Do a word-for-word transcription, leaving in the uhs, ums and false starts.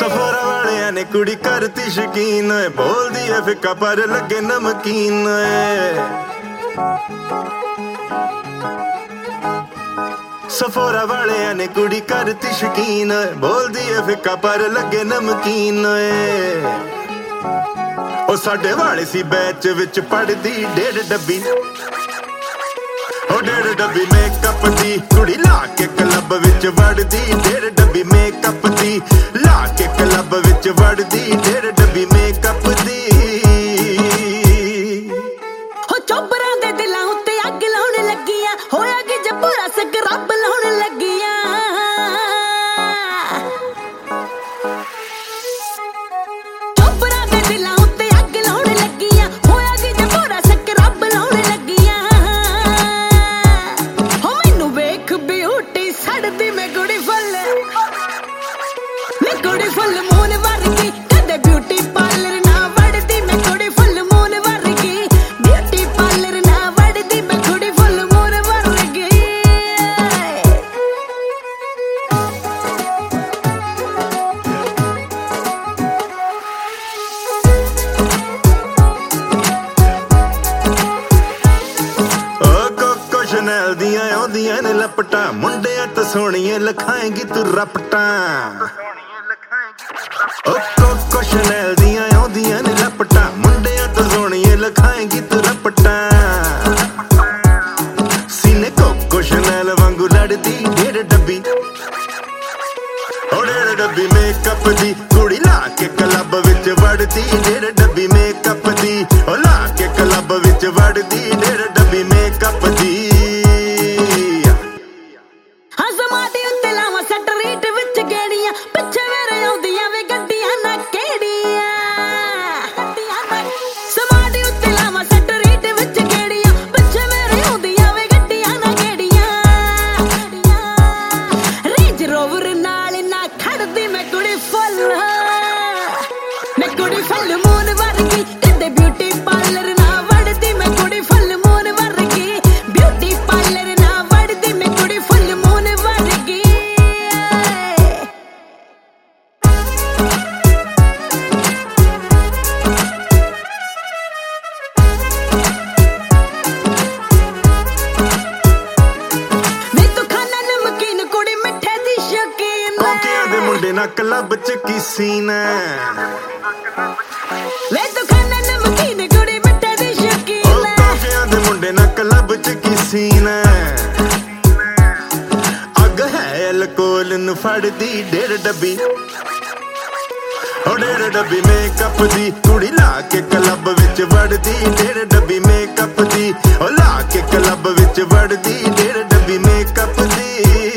ਸਫਰਾਂ ਵਾਲਿਆਂ ਨੇ ਕੁੜੀ ਕਰਤੀ ਸ਼ਕੀਨ, ਬੋਲਦੀ ਐ ਫਿੱਕਾ ਪਰ ਲੱਗੇ ਨਮਕੀਨ। ਸਫਰਾਂ ਵਾਲਿਆਂ ਨੇ ਕੁੜੀ ਕਰਤੀ ਸ਼ਕੀਨ, ਬੋਲਦੀ ਐ ਫਿੱਕਾ ਪਰ ਲੱਗੇ ਨਮਕੀਨ। ਉਹ ਸਾਡੇ ਵਾਲੇ ਸੀ ਬੈਚ ਵਿੱਚ ਪੜਦੀ ਡੇਢ ਡੱਬੀ, ਉਹ ਡੇਢ ਡੱਬੀ ਮੇਕਅਪ ਦੀ ਕੁੜੀ ਲਾ ਕੇ ਕਲੱਬ ਵਿੱਚ ਵੜਦੀ। ਡੇਢ ਡੱਬੀ ਮੇਕਅਪ ਦੀ ਲਾ ਕੇ ਕਲੱਬ ਵਿੱਚ ਵੜਦੀ, ਡੇਢ ਡੱਬੀ ਮੇਕਅਪ ਦੀ। ਹੋ ਚੋਬਰਾਂ ਦੇ ਦਿਲਾਂ ਉੱਤੇ ਅੱਗ ਲਾਉਣ ਲੱਗੀਆਂ, ਹੋਇਆ ਕਿ ਜੱਬਰਾ ਸਕਰੱਬ ਲਾਉਣ ਲੱਗੀਆਂ। ਚੋਬਰਾਂ ਦੇ ਦਿਲਾਂ ਉੱਤੇ ਅੱਗ ਲਾਉਣ ਲੱਗੀਆਂ, ਹੋਇਆ ਕਿ ਜੱਬਰਾ ਸਕਰੱਬ ਲਾਉਣ ਲੱਗੀਆਂ। ਹੋ ਮੈਨੂੰ ਵੇਖ ਬਿਊਟੀ ਸੜਦੀ ਮੈਂ ਕੁੜੀ ਫੁੱਲ, ਮੈਂ ਕੁੜੀ ਫੁੱਲ ਮੂਨ ਵਰਗੀ, ਕਦੇ ਬਿਊਟੀ ਪਾਰਲਰ ਨਾ ਵੜਦੀ ਮੈਂ ਕੁੜੀ ਫੁੱਲ ਮੂਨ ਵਰਗੀ। ਬਿਊਟੀ ਪਾਰਲਰ ਨਾ ਵੜਦੀ ਮੈਂ ਕੁੜੀ ਫੁੱਲ ਮੂਨ ਵਰਗੀ। ਓ ਕੋਕੋ ਸ਼ਨੈਲ ਦੀਆਂ ਆਉਂਦੀਆਂ ਨੇ ਲਪਟਾਂ, ਮੁੰਡਿਆਂ ਤੋਂ ਸੋਹਣੀਆਂ ਲਖਾਏਂਗੀ ਤੂੰ ਰਪਟਾਂ। ਓ ਕੋਕੋ ਸ਼ਨੈਲ ਦੀਆਂ ਆਉਂਦੀਆਂ ਨੇ ਲਪਟਾਂ, ਮੁੰਡਿਆਂ ਤੋਂ ਸੋਹਣੀਆਂ ਲਖਾਏਂਗੀ ਤੂੰ ਰਪਟਾਂ। ਸੀਨੇ ਕੋਕੋ ਸ਼ਨੈਲ ਵਾਂਗੂ ਲੜਦੀ ਡੇਢ ਡੱਬੀ, ਓ ਡੇਢ ਡੱਬੀ ਮੇਕਅਪ ਦੀ ਕੁੜੀ ਲਾ ਕੇ ਕਲੱਬ ਵਿੱਚ ਵੜਦੀ। ਡੇਢ ਡੱਬੀ ਮੇਕਅਪ ਦੀ ਓ ਲਾ ਕੇ ਕਲੱਬ ਵਿੱਚ ਵੜਦੀ, ਡੇਢ ਡੱਬੀ ਮੇਕਅਪ ਦੀ। ਹਾਂ ਸਮਾਧੀ ਉੱਤੇ ਲਾਵਾਂ ਸਟਰੀਟ ਵਿੱਚ ਗੇੜੀਆਂ, ਪਿੱਛੇ ਮੇਰੇ ਆਉਂਦੀਆਂ ਵੇ ਗੱਡੀਆਂ ਨਾ ਕਿਹੜੀਆਂ। ਸਮਾਧੀ ਉੱਤੇ ਲਾਵਾਂ ਸਟਰੀਟ ਵਿੱਚ ਗੇੜੀਆਂ, ਪਿੱਛੇ ਮੇਰੇ ਆਉਂਦੀਆਂ ਵੇ ਗੱਡੀਆਂ ਨਾ ਕਿਹੜੀਆਂ। ਰੇਂਜ ਰੋਵਰ ਨਾਲ ਨਾ ਖੜਦੀ ਮੈਂ ਕੁੜੀ ਫੁੱਲ, ਮੈਂ ਕੁੜੀ ਫੁੱਲ ਮੂਨ ਵਰਗੀ, ਕਦੇ ਬਿਊਟੀ ਪਾਰਲਰ ਨਾ ਵੜਦੀ ਮੈਂ ਕੁੜੀ ਫੁੱਲ ਮੂਨ ਵਰਗੀ। ਬਿਊਟੀ ਪਾਰਲਰ ਨਾ ਵੜਦੀ ਮੈਂ ਕੁੜੀ ਫੁੱਲ ਮੂਨ ਵਰਗੀ। ਵੇ ਤੂੰ ਖਾਣਾ ਨਮਕੀਨ ਕੁੜੀ ਮਿੱਠੇ ਦੀ ਸ਼ੌਕੀਨ। ਕੋਕਿਆਂ ਦੇ ਮੁੰਡੇ ਨਾਲ ਕਲੱਬ ਚ ਕੀ ਸੀਨ ਐ। ਵੇ ਤੂੰ ਖਾਣਾ ਨਮਕੀਨ ਕੁੜੀ ਮਿੱਠੇ ਦੀ ਓ ਸ਼ੌਕੀਨ। ਕੋਕਿਆਂ ਦੇ ਮੁੰਡੇ ਨਾਲ ਕਲੱਬ ਚ ਕੀ ਸੀਨ ਐ। ਅੱਗ ਹੈ ਅਲਕੋਹਲ ਨੂੰ ਫੜਦੀ ਡੇਢ ਡੱਬੀ, ਓ ਡੇਢ ਡੱਬੀ ਮੇਕਅਪ ਦੀ ਕੁੜੀ ਲਾ ਕੇ ਕਲੱਬ ਵਿੱਚ ਵੜਦੀ। ਡੇਢ ਡੱਬੀ ਮੇਕਅਪ ਦੀ ਓ ਲਾ ਕੇ ਕਲੱਬ ਵਿੱਚ ਵੜਦੀ, ਡੇਢ ਡੱਬੀ ਮੇਕਅਪ ਦੀ।